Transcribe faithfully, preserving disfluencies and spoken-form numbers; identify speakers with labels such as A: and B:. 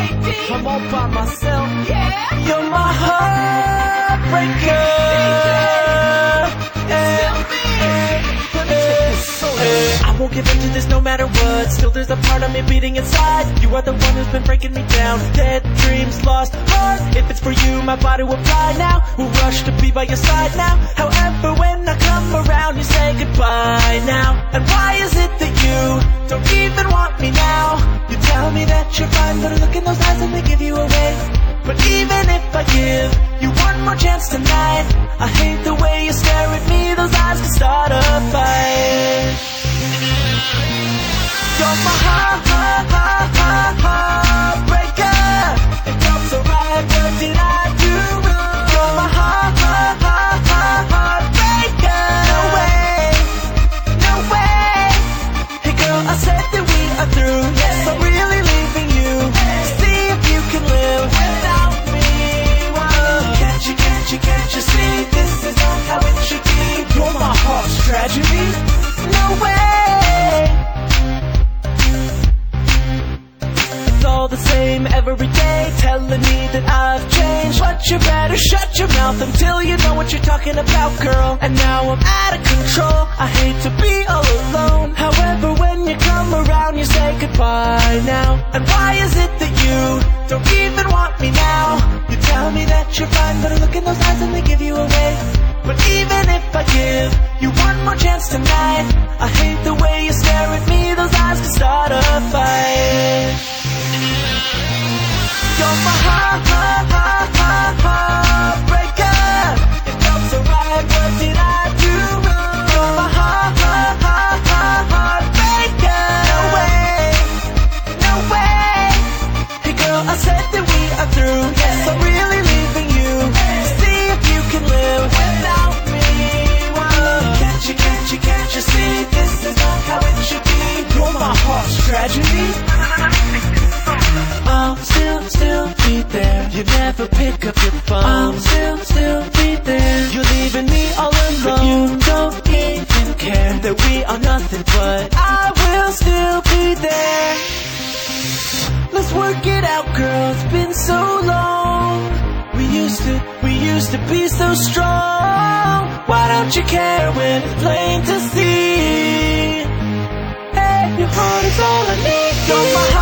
A: I'm all by myself.
B: Yeah.
A: You're my heartbreaker. I won't give in to this no matter what. Still there's a part of me beating inside. You are the one who's been breaking me down. Dead dreams, lost heart. If it's for you, my body will fly now. Will rush to be by your side now. However, when I come around, you say goodbye now. And why is it that you don't even want me now? You tell me that you're fine, but I look in those eyes and they give you away. But even if I give you one more chance tonight, I hate the way you stare at me. Those eyes can start a fight. You're my heart, heart, heart, heart, heartbreaker. It felt so right, what did I do wrong? You're my heart, heart, heart, heart, heartbreaker. No way, no way. Hey girl, I said that we are through. Yes, I'm really leaving you. See if you can live without me. Whoa. Can't you, can't you, can't you see? This is not how it should be. You're my heart's tragedy. No way. All the same every day, telling me that I've changed. But you better shut your mouth until you know what you're talking about, girl. And now I'm out of control. I hate to be all alone. However, when you come around, you say goodbye now. And why is it that you don't even want me now? You tell me that you're fine, but I look in those eyes and they give you away. But even if I give you one more chance tonight, I hate the way you stare at me. Those eyes can start a fight. You're my heart, heart, heart, heart, heartbreaker. It felt so right, what did I do wrong? You're my heart, heart, heart, heart, heartbreaker. No way, no way. Hey girl, I said that we are through. Yes, I'm really leaving you. See if you can live without me. Whoa. Can't you, can't you, can't you see? This is not how it should be. You're my heart's tragedy. I'll still, still be there. You never pick up your phone. I'll still, still be there. You're leaving me all alone. But you don't even care that we are nothing, but I will still be there. Let's work it out, girl. It's been so long. We used to, we used to be so strong. Why don't you care when it's plain to see? Hey, your heart is all I need. You're my